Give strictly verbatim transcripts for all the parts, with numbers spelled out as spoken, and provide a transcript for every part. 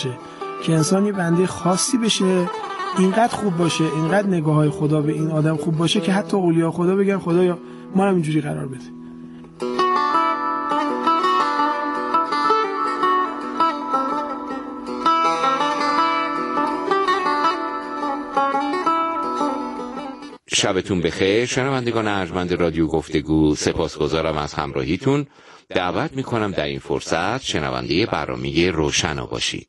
بشه که انسان یه بنده خاصی بشه، اینقدر خوب باشه، اینقدر نگاه های خدا به این آدم خوب باشه که حتی اولیاء خدا بگن خدایا ما هم اینجوری قرار بده. شبتون بخیر شنوندگان ارجمند رادیو گفتگو، سپاسگزارم از همراهیتون. دعوت میکنم در این فرصت شنونده برنامه روشنا باشید.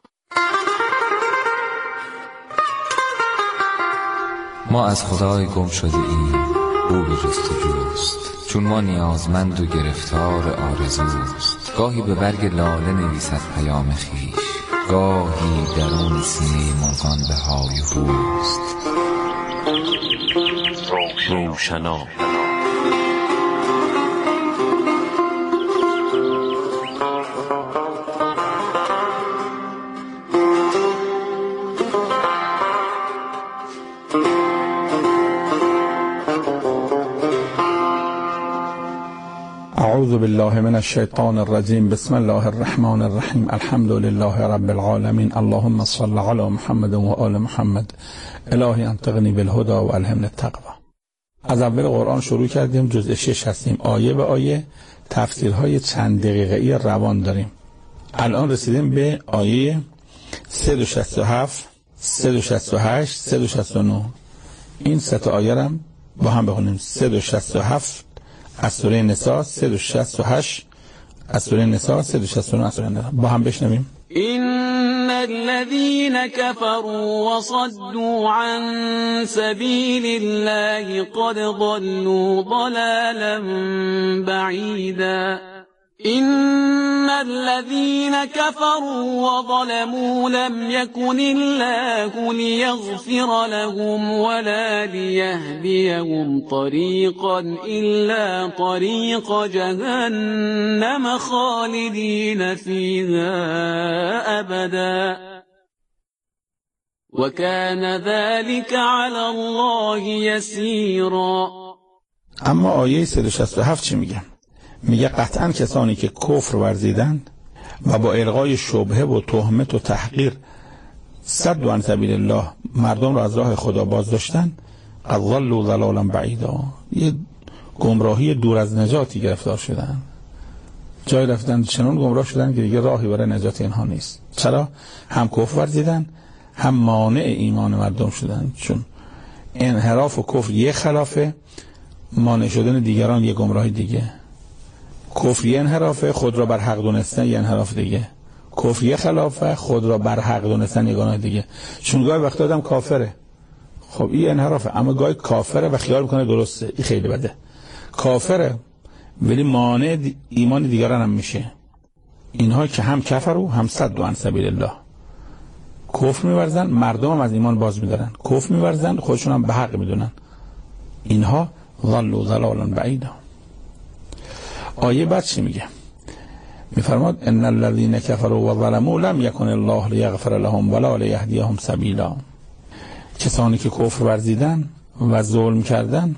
ما از خدای گم شده ایم، او به جستجوست، چون ما نیازمند و گرفتار آرزوست. گاهی به برگ لاله نویسد پیام خویش، گاهی درون سینه مرغان به های هوست. روشنا اعوذ بالله من الشیطان الرجیم. بسم الله الرحمن الرحیم. الحمد لله رب العالمین. اللهم صل علی محمد و آل محمد. الهی انطقنی بالهدى و الهمنی التقوی. از اول قرآن شروع کردیم، جزء شش هستیم، آیه به آیه تفسیرهای چند دقیقه‌ای روان داریم. الان رسیدیم به آیه صد و شصت و هفت، صد و شصت و هشت، صد و شصت و نه. این سه تا آیه رو با هم بخونیم. صد و شصت و هفت از سوره نساء، صد و شصت و هشت از سوره نساء، صد و شصت و نه از سوره نساء. با هم بشنویم. إن الذين كفروا وصدوا عن سبيل الله قد ضلوا ضلالا بعيدا. إن الذين كفروا وظلموا لم يكن الله ليغفر لهم ولا ليهديهم طريقا إلا طريق جهنم خالدين فيها أبدا وكان ذلك على الله يسيرا. اما آیه صد و شصت و هفت چی میگه؟ میگه قطعا کسانی که کفر ورزیدن و با الغای شبهه و تهمت و تحقیر صد عن سبیل الله مردم را از راه خدا باز داشتن، قد ضلوا ضلالا بعیدا، یه گمراهی دور از نجاتی گرفتار شدن. جای رفتن چنان گمراه شدن که دیگه راهی برای نجات اینها نیست. چرا؟ هم کفر ورزیدن، هم مانع ایمان مردم شدن. چون انحراف و کفر یه خلافه، مانع شدن دیگران یه گمراهی دیگه. کفر یه انحرافه، خود را بر حق دونستن یه انحراف دیگه. کفر یه خلافه، خود را بر حق دونستن یه گناه دیگه. چون گاهی وقت آدم کافره، خب این انحرافه، اما گاهی کافره و خیال میکنه درسته، این خیلی بده. کافره ولی مانع دی... ایمان دیگران هم میشه. اینها که هم کفرو هم صد عن سبیل الله، کفر میورزن، مردم هم از ایمان باز میدارن، کفر میورزن، خودشون هم به حق میدونن. اینها ضلوا ضلالا بعیدا. آیه بعد چی میگه؟ میفرماد ان الذين كفروا وظلموا لم يكن الله ليغفر لهم ولا ليهديهم سبيلا. کسانی که کفر ورزیدن و ظلم کردن،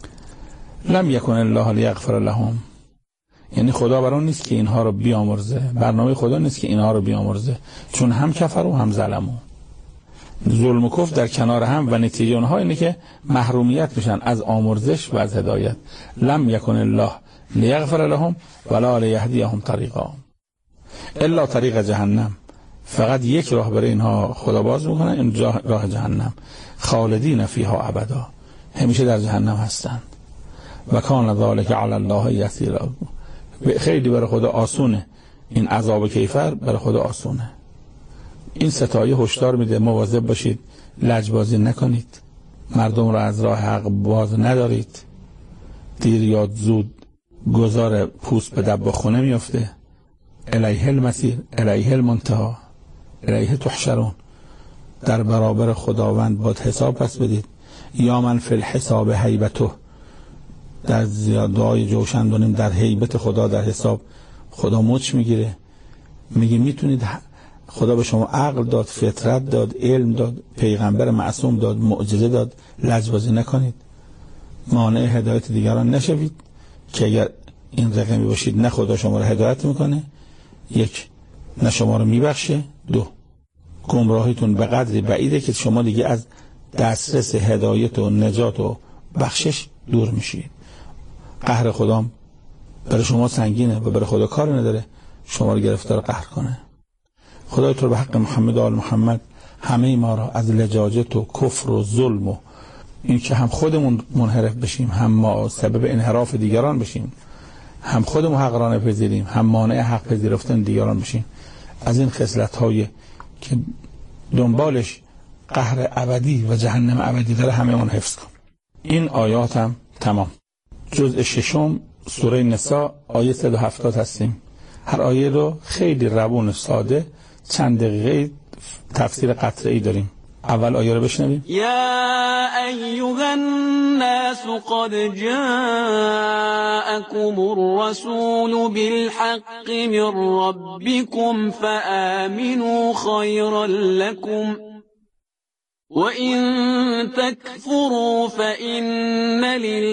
لم يكن الله ليغفر لهم، یعنی خدا برای نیست که اینها رو بیامرزه، برنامه خدا نیست که اینها رو بیامرزه، چون هم کفر و هم ظلموا. ظلم و کفر در کنار هم و نتیجه اونها اینه که محرومیت میشن از آمرزش و از هدایت. لم يكن الله لیغفر لهم ولا لیهدیهم طریقا الا طریق جهنم. فقط یک راه برای اینها خدا باز میکنه، این راه جهنم. خالدین فیها ابدا، همیشه در جهنم هستند. و کان ذلک علی الله یسیرا، خیلی برای خدا آسونه، این عذاب کیفر برای خدا آسونه. این ستایه هشدار میده مواظب باشید، لجبازی نکنید، مردم را از راه حق باز ندارید. دیر یا زود گذار پوست به دب خونه میفته. الیه المسیر الیه المنتهی الیه تحشرون. در برابر خداوند باید حساب پس بدید. یا من فی الحساب هیبته، در دعای جوشن دونیم در هیبت خدا، در حساب خدا مچ میگیره. میگه میتونید، خدا به شما عقل داد، فطرت داد، علم داد، پیغمبر معصوم داد، معجزه داد، لجبازی نکنید، مانع هدایت دیگران نشوید که اگر این رقمی باشید نه خدا شما رو هدایت میکنه، یک نه شما رو میبخشه، دو گمراهیتون به قدری بعیده که شما دیگه از دسترس هدایت و نجات و بخشش دور میشید. قهر خدا برای شما سنگینه و برای خدا کار نداره شما رو گرفتار قهر کنه. خدای تو به حق محمد و آل محمد همه ما را از لجاجت و کفر و ظلم و این که هم خودمون منحرف بشیم، هم ما سبب انحراف دیگران بشیم، هم خودمون حق را نپذیریم، هم مانع حق پذیرفتن دیگران بشیم، از این خصلت‌های که دنبالش قهر ابدی و جهنم ابدی داره همه اون حفظ کن. این آیات هم تمام. جزء ششم سوره نساء آیه صد و هفتاد هستیم. هر آیه رو خیلی روون ساده چند دقیقه تفسیر قطعی داریم. اول آیه رو بشنویم. یا ایها الناس قد جاءكم الرسول بالحق من ربكم فآمنوا خيرا لكم وإن تكفروا فإن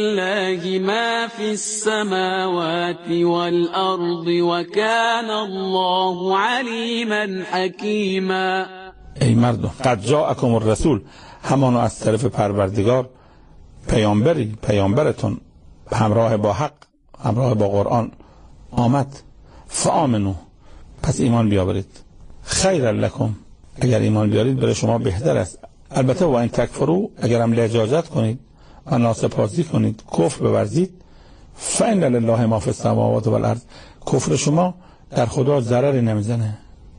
لله ما في السماوات والأرض وكان الله عليما حكيما. ای مردم قد جاءکم الرسول، همانو از طرف پروردگار پیامبری پیامبرتون همراه با حق همراه با قرآن آمد. فآمنو، پس ایمان بیاورید. خیر لکم، اگر ایمان بیارید برای شما بهتر است. البته و این تکفرو، اگر هم لجاجت کنید و ناسپاسی کنید، کفر بورزید، فإن لله ما فی السماوات و الارض، کفر شما در خدا ضرری نمیزنه.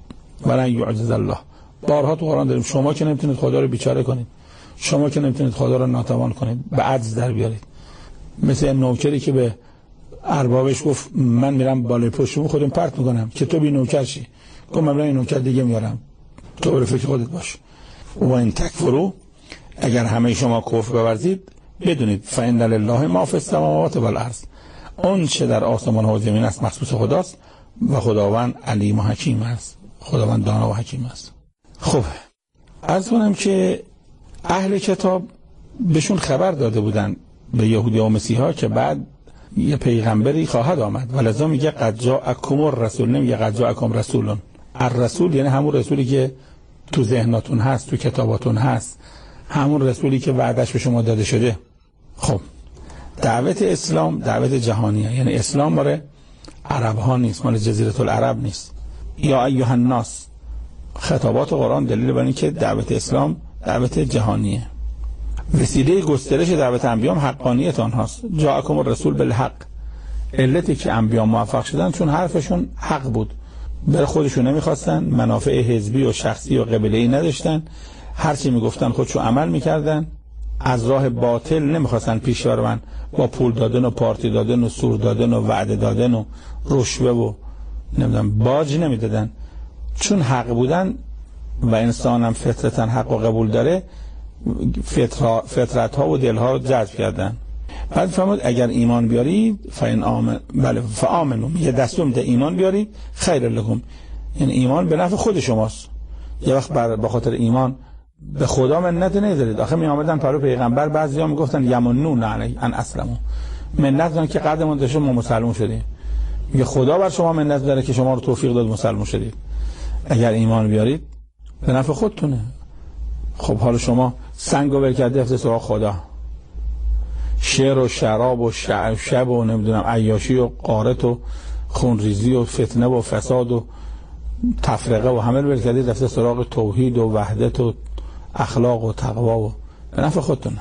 ولن یعجز الله، بارها تو قرآن داریم شما که نمیتونید خدا رو بیچاره کنید، شما که نمیتونید خدا رو ناتوان کنید، به عجز در بیارید. مثل نوکری که به اربابش گفت من میرم بالای پشتم خودم پرت میکنم که تو بی نوکر شی، گفت من این نوکر دیگه میارم، تو برو فکر خودت باش. و این تکفرو، اگر همه شما کفر بورزید بدونید فإن لله ما فی السماوات و الارض، اون چه در آسمان ها و زمین است مخصوص خداست و خداوند علیم و حکیم است، خداوند دانا و حکیم است. خب عرض کنم که اهل کتاب بهشون خبر داده بودن به یهودی و مسیحا که بعد یه پیغمبری خواهد آمد، ولذا میگه قد جاءکم الرسول، نمیگه قد جاءکم رسولون. الرسول یعنی همون رسولی که تو ذهناتون هست، تو کتاباتون هست، همون رسولی که وعدش به شما داده شده. خب دعوت اسلام دعوت جهانیه، یعنی اسلام مال عرب ها نیست، مال جزیره العرب نیست. یا ایها الناس، خطابات قرآن دلیل بر این که دعوت اسلام دعوت جهانیه. وسیله گسترش دعوت انبیاء حقانیت آنهاست. جاءکم الرسول بالحق، علتی که انبیاء موفق شدن چون حرفشون حق بود، برای خودشون نمیخواستن، منافع حزبی و شخصی و قبیله‌ای نداشتن، هر چی میگفتن خودشو عمل میکردن، از راه باطل نمیخواستن پیش برن، با پول دادن و پارتی دادن و سور دادن و وعده دادن و رشوه و نمیدونم باج نمیدادن، چون حق بودن و انسانم فطرتا حق و قبول داره، فطرت ها و دل ها رو جذب کردن. بعد فرمود اگر ایمان بیارید فین آمن، بله فآمنو، میگه دستور میده ایمان بیارید خیر لکم، یعنی ایمان به نفع خود شماست. یه وقت به خاطر ایمان به خدا منت نذارید. آخه می آمدن پرو پیغمبر بعضیا میگفتن یمنون علی ان اسلموا، منت دارن که قدمون داشته ما مسلمان شدیم. میگه خدا بر شما منت داره که شما رو توفیق داد مسلمان شدید. اگر ایمان بیارید به نفع خودتونه. خب حالا شما سنگ و برکت دفته سراغ خدا، شعر و شراب و شب و نمیدونم عیاشی و غارت و خونریزی و فتنه و فساد و تفرقه و همه برکتی دفته سراغ توحید و وحدت و اخلاق و تقوا و به نفع خودتونه.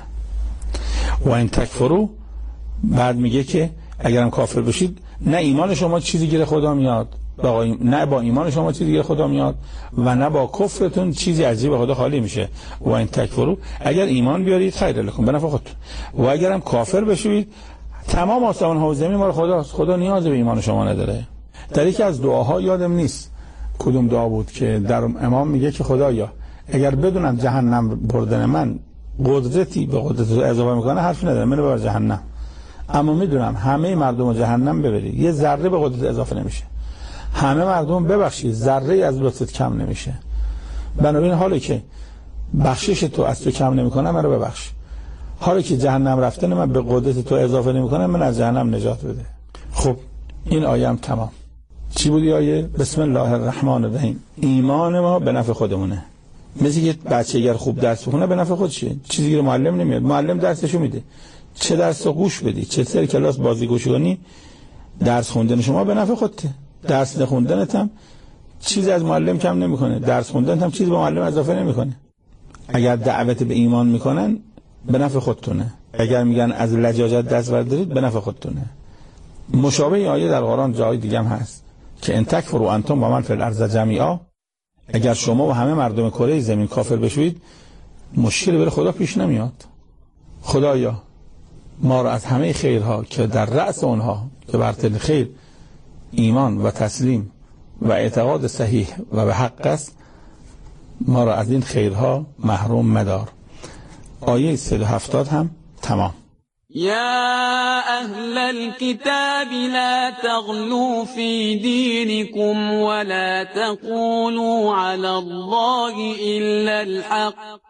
و این تکفرو، بعد میگه که اگرم کافر بشید نه ایمان شما چیزی گیر خدا میاد، نه با ایمان شما چیزی گیر خدا میاد و نه با کفرتون چیزی عجیب خدا خالی میشه. و این تکفرو، اگر ایمان بیارید خیر لکم، به نفع خودتون. و اگرم کافر بشید تمام آسمان ها و زمین مال خداست، خدا نیاز به ایمان شما نداره. در یکی از دعاها یادم نیست کدوم دعا بود که در امام میگه که خدایا اگر بدونم جهنم بردن من قدرتی به قدرت اضافه میکنه حرف نداره، منو ببر جهنم، اما میدونم همه مردم جهنم ببری یه ذره به قدرت اضافه نمیشه، همه مردم ببخشید ذره از لطفت کم نمیشه، بنابراین حالی که بخشش تو از تو کم نمیکنه منو ببخش، حالی که جهنم رفتن من به قدرت تو اضافه نمیکنه من از جهنم نجات بده. خب این آیه هم تمام. چی بود آیه؟ بسم الله الرحمن الرحیم. ایمان ما به نفع خودمونه، مثل که بچه اگر خوب درس بخونه به نفع خودشه، چیزی که معلم نمیاد، معلم درسشو میده. چه درس گوش بدی، چه سر کلاس بازی گوش کنی، درس خوندن شما به نفع خودته. درس نخوندنت هم چیزی از معلم کم نمیکنه، درس خوندن هم چیزی به معلم اضافه نمیکنه. اگر دعوت به ایمان میکنن به نفع خودتونه، اگر میگن از لجاجت دست بردارید به نفع خودتونه. مشابه آیه در قرآن جای دیگه هم هست که ان تکفروا انتم و من فی الارض جمیعا، اگر شما و همه مردم کره زمین کافر بشوید مشکلی برای خدا پیش نمیاد. خدایا ما را از همه خیرها که در رأس اونها که بر تل خیر ایمان و تسلیم و اعتقاد صحیح و به حق است، ما را از این خیرها محروم مدار. آیه صد و هفتاد هم تمام. يا أهل الكتاب لا تغلوا في دينكم ولا تقولوا على الله إلا الحق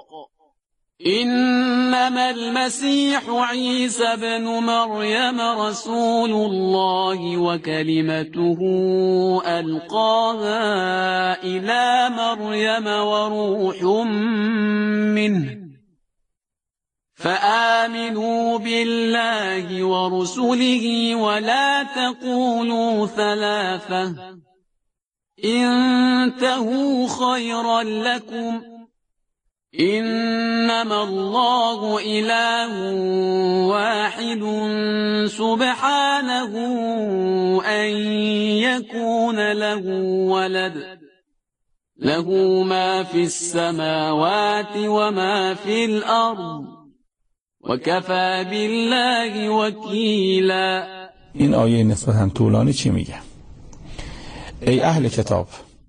إنما المسيح عيسى ابن مريم رسول الله وكلمته ألقاها إلى مريم وروح منه فآمنوا بالله ورسله ولا تقولوا ثلاثة انتهوا خيرا لكم إنما الله إله واحد سبحانه أن يكون له ولد له ما في السماوات وما في الأرض وكفى بالله وكیلا. این آیه نسبتاً طولانی چی میگه؟ ای اهل کتاب،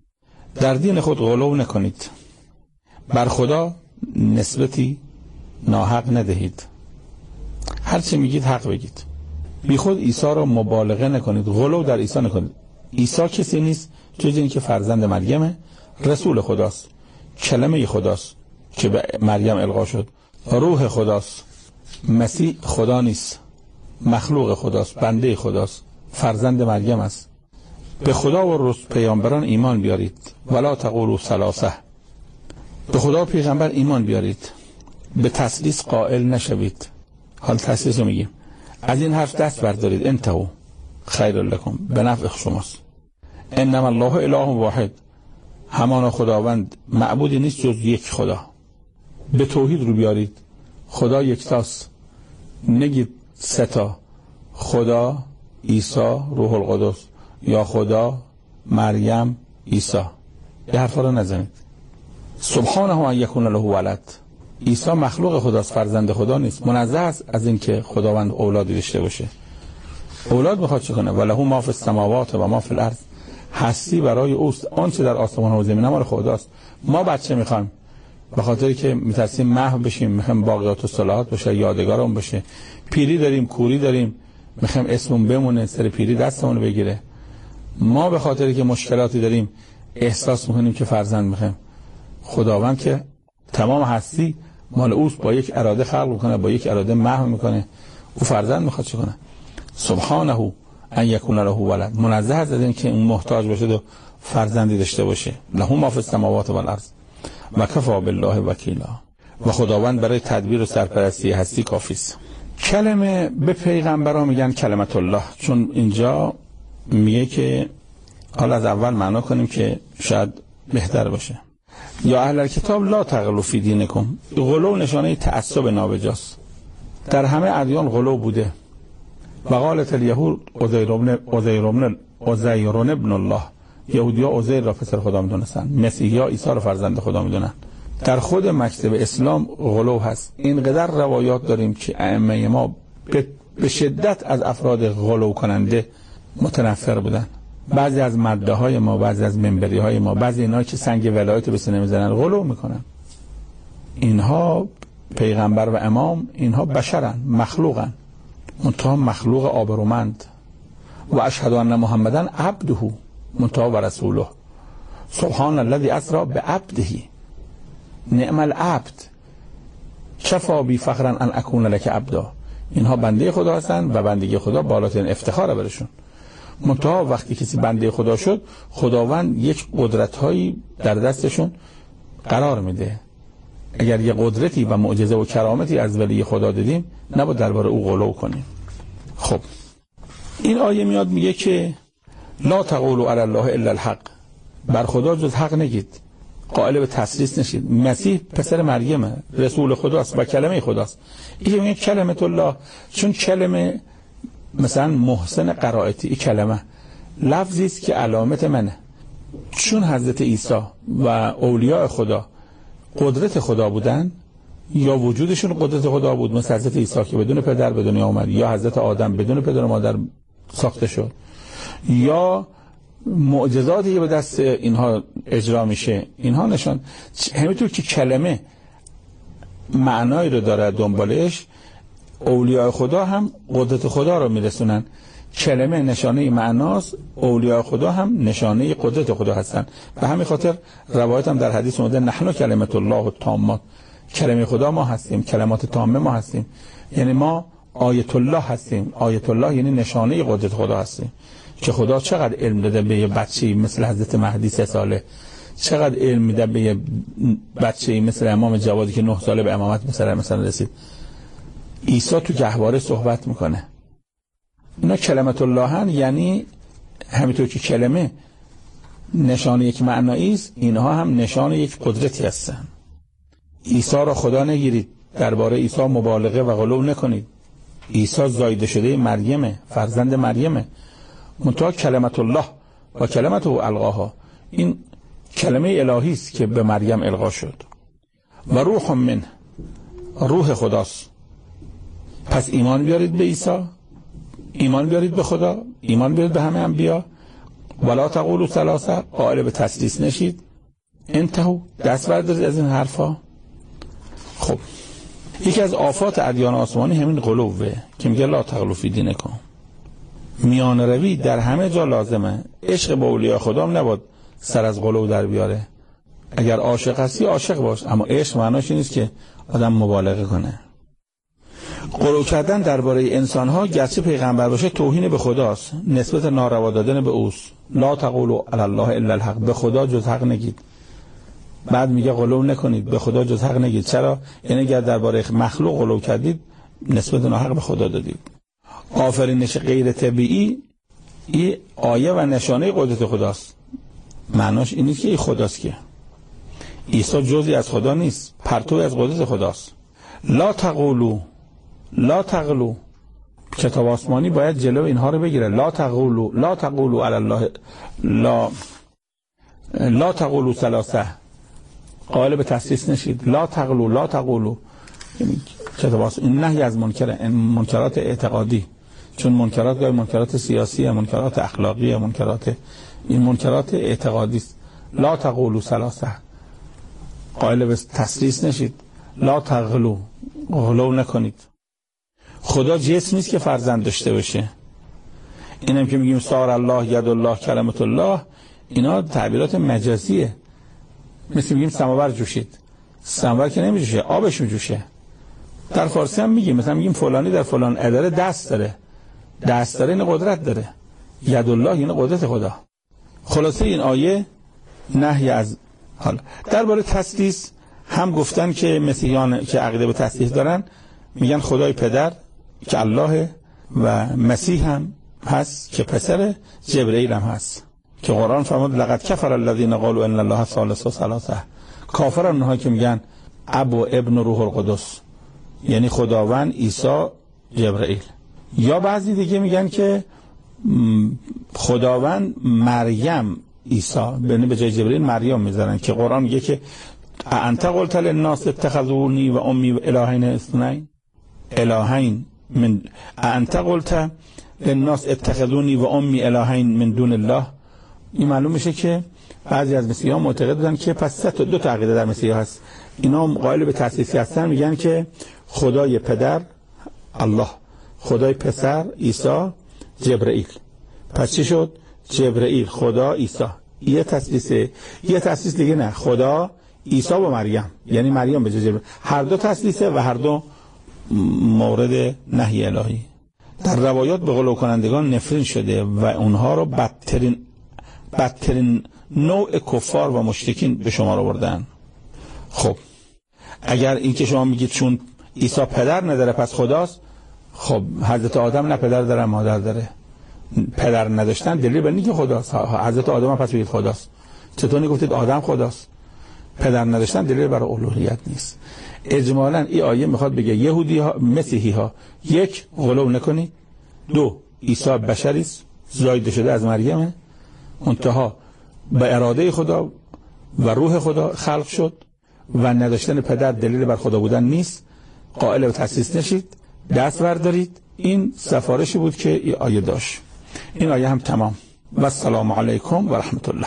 در دین خود غلو نکنید، بر خدا نسبتی ناحق ندهید، هر چی میگید حق بگید، بی خود عیسی را مبالغه نکنید، غلو در عیسی نکنید. عیسی کسی نیست جز این که فرزند مریمه، رسول خداست، کلمه خداست که به مریم القا شد، روح خداست. مسیح خدا نیست، مخلوق خداست، بنده خداست، فرزند مریم است. به خدا و رسول پیامبران ایمان بیارید، ولا تقولوا ثلاثه، به خدا و پیغمبر ایمان بیارید، به تثلیث قائل نشوید. حال تثلیث رو میگیم، از این حرف دست بردارید، انتهوا خیر لکم، به نفع شماست. انما الله اله واحد، همان خداوند معبودی نیست جز یک خدا. به توحید رو بیارید، خدا یکتاست، نگید سه تا، خدا، عیسی، روح القدس، یا خدا، مریم، عیسی. یه حرفا رو نزنید. سبحانه ان یکون له ولد، عیسی مخلوق خداست، فرزند خدا نیست، منزه است از این که خداوند اولادی داشته باشه. اولاد میخواد چه کنه؟ وله ما فی السماوات و ما فی الارض، هستی برای اوست، آنچه در آسمان و زمین مال خداست. ما بچه میخوایم به خاطری که میترسیم محو بشیم، میخوایم باقیات و صلاحات باشه، یادگارمون باشه. پیری داریم، کوری داریم، میخوایم اسممون بمونه، سر پیری دستمون بگیره. ما به خاطری که مشکلاتی داریم احساس میکنیم که فرزند میخوایم. خداوند که تمام هستی مال اوست، با یک اراده خلق میکنه، با یک اراده محو میکنه. او فرزند میخواد چه کنه؟ سبحانه ان یکون له ولد، منزه از این که اون محتاج باشه و فرزندی داشته باشه. له ما فی السماوات و الارض و کفی بالله وکیلا، و خداوند برای تدبیر و سرپرستی هستی کافی است. کلمه به پیغمبران میگن کلمت الله، چون اینجا میگه که حالا از اول معنا کنیم که شاید بهتر باشه. یا اهل کتاب لا تغلوا فی دینکم، غلو نشانه تعصب نابجاست. در همه ادیان غلو بوده. و قالت الیهود عزیر ابن عزیر ابن عزیر ابن الله، یهودی‌ها عزیر را پسر خدا میدونستن، مسیحی‌ها عیسی را فرزند خدا میدونن. در خود مکتب اسلام غلو هست. اینقدر روایات داریم که ائمه ما به شدت از افراد غلو کننده متنفر بودن. بعضی از مده های ما، بعضی از منبری های ما، بعضی اینا که سنگ ولایت به سینه میزنن غلو میکنن. اینها پیغمبر و امام، اینها بشرن، مخلوقن، منتها مخلوق آبرومند. و اشهد ان محمدن عبده منتها و رسوله، سبحان الذی اسری بعبده نعم العبد کفی بی فخرا ان اکون لک عبدا. اینها بنده خدا هستند و بندگی خدا بالاترین افتخاره برشون. منتها وقتی کسی بنده خدا شد، خداوند یک قدرت‌هایی در دستشون قرار میده. اگر یه قدرتی و معجزه و کرامتی از ولی خدا دیدیم نباید درباره او غلو کنیم. خب این آیه میاد میگه که لا تقولوا علی الله الا الحق، بر خدا جز حق نگید، قائل به تسلیث نشید. مسیح پسر مریم رسول خداست و کلمه خداست. این میگه کلمت الله، چون کلمه مثلا محسن قرائتی، این کلمه لفظی است که علامت منه. چون حضرت عیسی و اولیاء خدا قدرت خدا بودن یا وجودشون قدرت خدا بود، مثل حضرت عیسی که بدون پدر به دنیا آمد، یا حضرت آدم بدون پدر و مادر ساخته شد، یا معجزاتی که به دست اینها اجرا میشه، اینها نشان همینطور که کلمه معنایی رو داره دنبالش، اولیاء خدا هم قدرت خدا رو میرسونن. کلمه نشانه معناست، اولیاء خدا هم نشانه قدرت خدا هستن. به همین خاطر روایت هم در حدیث اومده نحن کلمت الله التامات، کلمه خدا ما هستیم، کلمات تامه ما هستیم، یعنی ما آیت الله هستیم. آیت الله یعنی نشانه قدرت خدا هستیم. که خدا چقدر علم داده به یه بچه‌ای مثل حضرت مهدی سه ساله، چقدر علم میده به یه بچه‌ای مثل امام جوادی که نه ساله به امامت مثلا مثلا رسید. عیسی تو گهواره صحبت میکنه. اینا کلمت الله هن، یعنی همینطور که کلمه نشانه یک معنایی است، اینها هم نشانه یک قدرتی هستن. عیسی را خدا نگیرید، درباره عیسی مبالغه و غلو نکنید. عیسی زایده شده مریمه، فرزند مریمه، منتها کلمت الله و کلمت او القاها، این کلمه الهی است که به مریم القا شد. و روح من، روح خداست. پس ایمان بیارید به عیسی، ایمان بیارید به خدا، ایمان بیارید به همه انبیا. ولا تقولوا ثلاثه، قائل به تسلیث نشید. انتهوا، دست بردارید از این حرفا. خب یکی از آفات ادیان آسمانی همین غلوه که میگه لا تغلوا فی دینکم. میان روی در همه جا لازمه. عشق به اولیاء خدا هم نباید سر از غلو در بیاره. اگر عاشق هستی عاشق باش، اما عشق معناش نیست که آدم مبالغه کنه. غلو کردن درباره انسان‌ها گرچه پیغمبر باشه توهین به خداست، نسبت ناروا دادن به اوست. لا تقولوا علی الله الا الحق، به خدا جز حق نگید. بعد میگه غلو نکنید، به خدا جز حق نگید. چرا؟ یعنی اگر درباره مخلوق غلو کردید نسبت ناحق به خدا دادید. آفرینش غیر طبیعی این آیه و نشانه قدرت خداست. معناش این نیست که این خداست، که عیسی جزئی از خدا نیست، پرتوی از قدرت خداست. لا تقولوا، لا تغلو، کتاب آسمانی باید جلو اینها رو بگیره. لا تقولوا، لا تقولوا علی الله، لا لا تقولوا ثلاثه، قائل به تسلیث نشید. لا تغلو، لا تقولوا، یعنی کتاب آسمانی این نهی از منکر منکرات اعتقادی، چون منکرات گاهی منکرات سیاسی، منکرات اخلاقی، منکرات این منکرات اعتقادی است. لا تقولوا ثلاثه، قائل به تسلیث نشید. لا تغلو، غلو نکنید. خدا جسم نیست که فرزند داشته باشه. اینم که میگیم سار الله، ید الله، کلمت الله، اینا تعبیرات مجازیه. مثل میگیم سماور جوشید، سماور که نمیجوشه، آبش میجوشه. در فارسی هم میگیم، مثلا میگیم فلانی در فلان اداره دست داره، دست داره این قدرت داره. ید الله این قدرت خدا. خلاصه این آیه نهی از حالا درباره تسلیث هم گفتن که مسیحیان که عقیده به تسلیث دارن میگن خدای پدر که الله و مسیح هم هست که پسر، جبرئیل هم هست که قرآن فرمود لقد کفر الذین قالوا ان الله ثالث ثلاثه. کافرن اونها که میگن اب و ابن و روح القدس، یعنی خداوند، عیسی، جبرئیل. یا بعضی دیگه میگن که خداوند، مریم، عیسی، به جای جبرئیل مریم میذارن که قرآن میگه که انت قلت للناس اتخذونی و امی الهین اثنین، الهین من انت قلت للناس اتخذونی و امی الهین من دون الله. این معلوم میشه که بعضی از مسیحیان معتقد بودن که پس سه تا دو تا عقیده در مسیحیت هست. اینا قائل به تسلیث هستن، میگن که خدای پدر الله، خدای پسر عیسی، جبرئیل. پس چی شد؟ جبرئیل، خدا، عیسی. یه تسلیثه. یه تسلیث دیگه نه، خدا، عیسی و مریم، یعنی مریم به جای جبرئیل. هر دو تسلیثه و هر دو مورد نهی الهی. در روایات به غلو کنندگان نفرین شده و اونها رو بدترین بدترین نوع کفار و مشرکین به شمار آوردن. خب اگر این که شما میگید چون عیسی پدر نداره پس خداست، خب حضرت آدم نه پدر داره مادر داره، پدر نداشتن دلیل بر اینکه خداست. حضرت آدم هم پس بگید خداست. چطور نگفتید آدم خداست؟ پدر نداشتن دلیل بر الوهیت نیست. اجمالاً این آیه میخواد بگه یهودی ها مسیحی ها یک غلو نکنید، دو عیسی بشری است زایده شده از مریم، منتها به اراده خدا و روح خدا خلق شد و نداشتن پدر دلیل بر خدا بودن نیست. قائل به تأسیس نشید، دست بردارید. این سفارشی بود که این آیه داشت. این آیه هم تمام. و السلام علیکم و رحمت الله.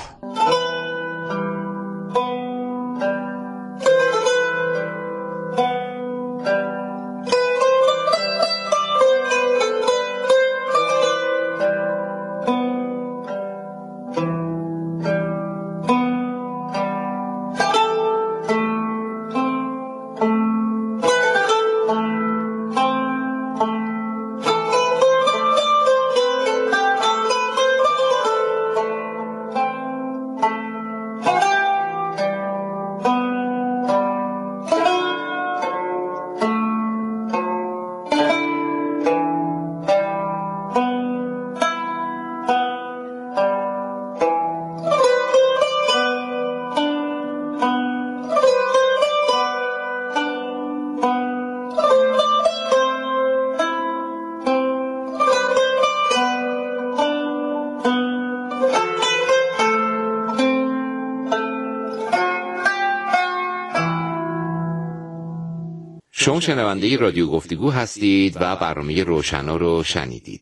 شما شنونده رادیو گفتگو هستید و برنامه روشنا رو شنیدید.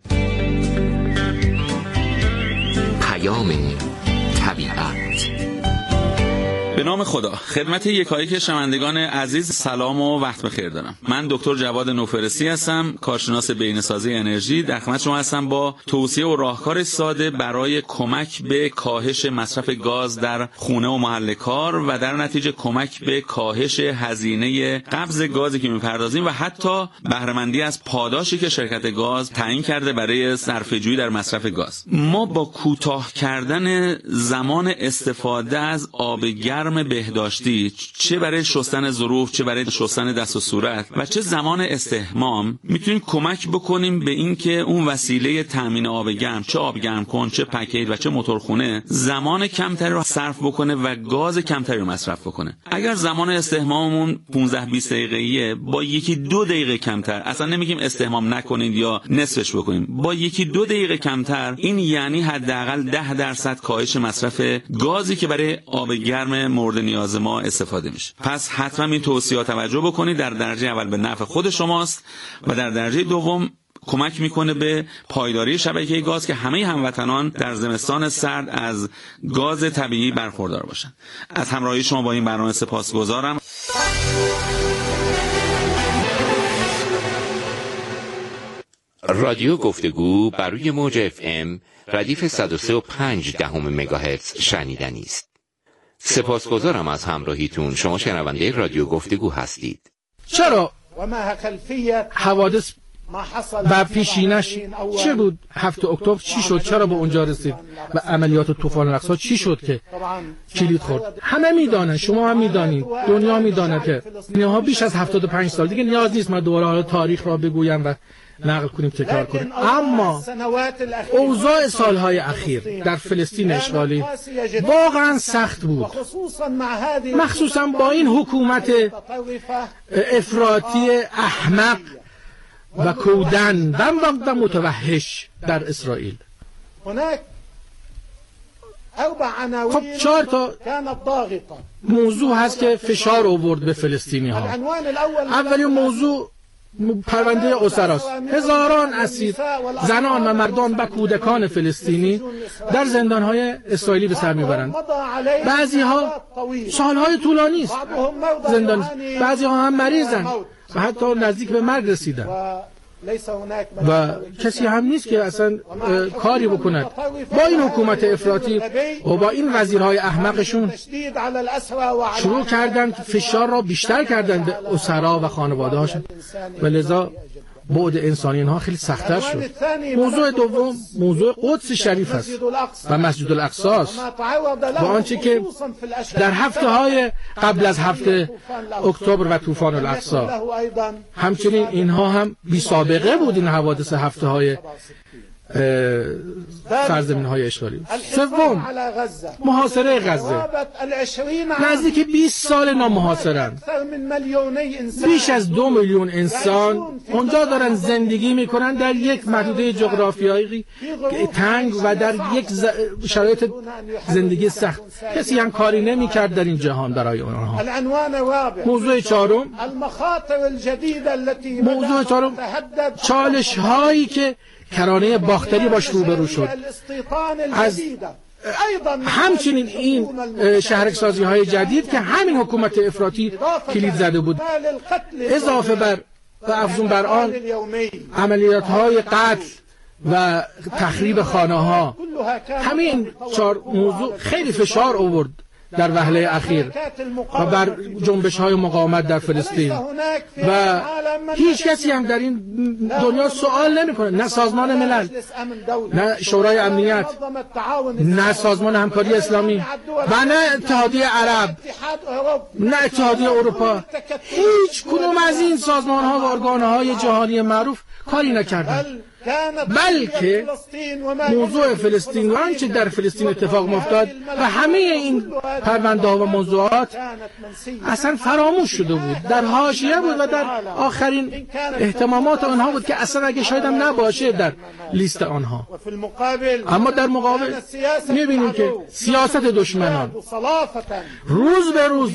پیام طبیعت. به نام خدا. خدمت یکایک شنوندگان عزیز سلام و وقت بخیر دارم. من دکتر جواد نوفرسی هستم، کارشناس بهینه‌سازی انرژی. در خدمت شما هستم با توصیه و راهکار ساده برای کمک به کاهش مصرف گاز در خونه و محل کار و در نتیجه کمک به کاهش هزینه قبض گازی که می‌پردازیم و حتی بهره‌مندی از پاداشی که شرکت گاز تعیین کرده برای صرفه‌جویی در مصرف گاز. ما با کوتاه کردن زمان استفاده از آب گرم بهداشتی، چه برای شستن ظروف، چه برای شستن دست و صورت و چه زمان استحمام، میتونیم کمک بکنیم به این که اون وسیله تامین آب گرم، چه آب گرم کن، چه پکیج و چه موتورخونه، زمان کمتری رو صرف بکنه و گاز کمتری رو مصرف بکنه. اگر زمان استحماممون پانزده بیست دقیقه‌ایه، با یکی دو دقیقه کمتر، اصلا نمیگیم استحمام نکنید یا نصفش بکنیم، با یکی دو دقیقه کمتر، این یعنی حداقل ده درصد کاهش مصرف گازی که برای آب گرم مورد نیاز ما استفاده میشه. پس حتما این توصیه‌ها توجه بکنید. در درجه اول به نفع خود شماست و در درجه دوم کمک میکنه به پایداری شبکه گاز که همه هموطنان در زمستان سرد از گاز طبیعی برخوردار باشن. از همراهی شما با این برنامه سپاسگزارم. رادیو گفتگو بر روی موج اف ام ردیف صد و سه و پنج دهم مگاهرتز شنیدنی است. سپاسگزارم از همراهیتون. شما شنونده رادیو گفتگو هستید. چرا حوادث و پیشینش چه بود؟ هفته اکتبر چی شد؟ چرا به اونجا رسید؟ و عملیات طوفان الاقصی چی شد که کلید خورد؟ همه میدانن، شما هم میدانید، دنیا میداند که اینها بیش از هفتاد و پنج سال دیگه نیاز نیست من دوباره حالا تاریخ را بگویم و نقل کنیم تکرار کنیم. اما اوضاع سالهای اخیر در فلسطین اشغالی واقعا سخت بود، مخصوصا با این حکومت افراطی احمق و کودن و متوحش در اسرائیل. خب چهار تا موضوع هست که فشار آورد به فلسطینی ها. اولین موضوع پرونده اسراست. هزاران اسیر زنان و مردان و کودکان فلسطینی در زندانهای اسرائیلی به سر میبرند. بعضی ها سالهای طولانی است زندان، بعضی ها هم مریضند و حتی نزدیک به مرگ رسیدن و کسی هم نیست که اصلا کاری بکند. با این حکومت افراطی و با این وزیرهای احمقشون شروع کردن فشار را بیشتر کردن به اسرا و خانواده هاشون و لذا بعد انسانی اینها خیلی سخت‌تر شد. موضوع دوم موضوع قدس شریف است و مسجد الاقصی است و آنچه که در هفته های قبل از هفته اکتبر و طوفان الاقصی همچنین اینها هم بی سابقه بود. این حوادث هفته های سرزمین های اشغالی. سوم محاصره غزه. نزدیک بیست سال اینا محاصرن. بیش از دو میلیون انسان اونجا دارن زندگی میکنن در یک محدوده جغرافیایی تنگ و در یک شرایط زندگی سخت. کسی هم کاری نمیکرد در این جهان برای آنها. موضوع چهارم موضوع چهارم چالش هایی که کرانه باختری باش روبرو شد. از همچنین این شهرکسازی های جدید که همین حکومت افراطی کلید زده بود، اضافه بر و افزون بر آن عملیات های قتل و تخریب خانه ها. همین چهار موضوع خیلی فشار آورد در وهله اخیر و بر جنبش های مقاومت در فلسطین و هیچ کسی هم در این دنیا سوال نمی کنه، نه سازمان ملل، نه شورای امنیت، نه سازمان همکاری اسلامی و نه اتحادیه عرب، نه اتحادیه اروپا. هیچ کدوم از این سازمان ها و ارگان های جهانی معروف کاری نکردن، بلکه موضوع فلسطین و آنچه در فلسطین اتفاق افتاد و همه این پرونده ها و موضوعات اصلا فراموش شده بود، در حاشیه بود و در آخرین اهتمامات آنها بود که اصلا اگه شاید هم نباشه در لیست آنها. اما در مقابل میبینیم که سیاست دشمنان روز به روز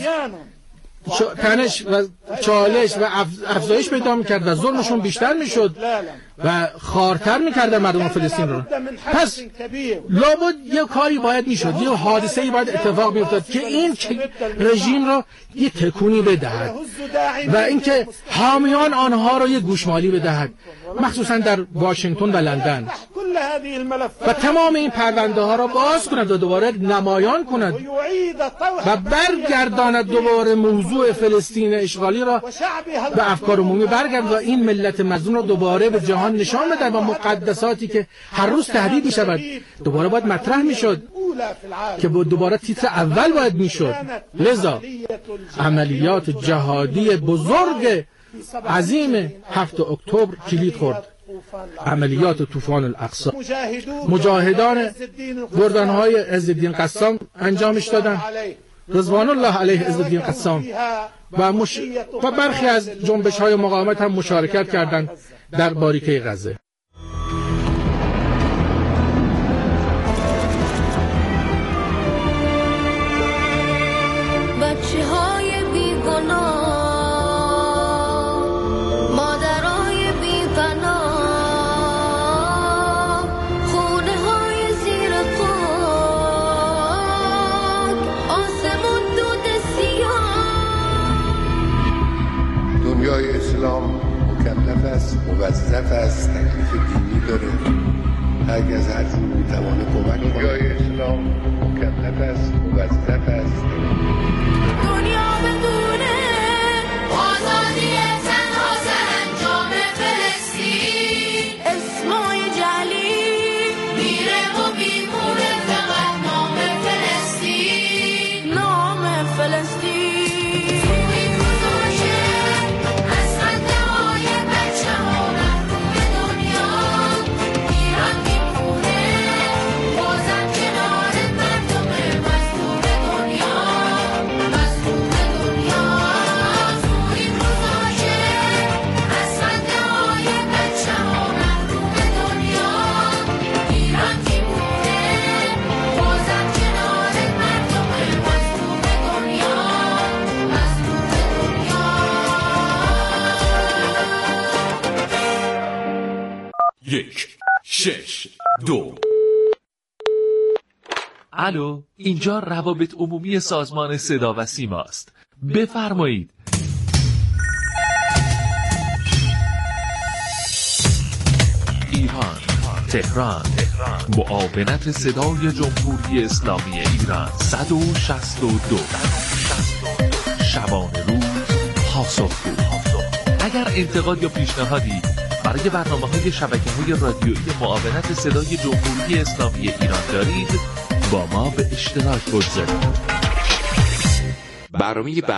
تنش و چالش و افزایش پیدا میکرد و ظلمشون بیشتر میشد و خارتر میکرد مردم فلسطین رو. پس لابد یه کاری باید میشد، یه حادثه‌ای باید اتفاق میافتاد که این رژیم رو یه تکونی بدهد و اینکه حامیان آنها رو یه گوشمالی بدهد، مخصوصا در واشنگتن و لندن، و تمام این پرونده ها را باز کند و دوباره نمایان کند و برگرداند دوباره موضوع فلسطین اشغالی را به افکار عمومی برگرد و این ملت مظلوم را دوباره به جهان نشان بده و مقدساتی که هر روز تهدید می شود دوباره باید مطرح می شد که دوباره تیتر اول باید می شد. لذا عملیات جهادی بزرگ عظیم هفتم اکتبر کلید خورد. عملیات طوفان الاقصی مجاهدان گردنهای عزالدین قسام انجامش دادن، رضوان الله علیه عزالدین قسام و, مش... و برخی از جنبش های مقاومت هم مشارکت کردند در باریکه غزه. بچه های بیگناه، مادرای بی‌پناه، خونه های زیر خاک، آسمون دود سیاه. دنیای اسلام مکلف است، موظف است، تکلیف دینی داره. هر کس هر جور میتوانه کمک کنه. دنیای اسلام مکلف است، موظف است. دنیا بدونه آزادی تنها سرانجام فلسطین. اسمای جلی میره و میمونه فقط نام فلسطین، نام فلسطین. یک شش دو. الو، اینجا روابط عمومی سازمان صدا و سیما است. بفرمایید. ایران، تهران، معاونت صدای جمهوری اسلامی ایران. صد و شصت و دو. شبانه روز پاسخگو. اگر انتقاد یا پیشنهادی برای برنامه‌های شبکه‌های رادیویی معاونت صدای جمهوری اسلامی ایران دارید با ما به اشتراک بگذارید. برنامه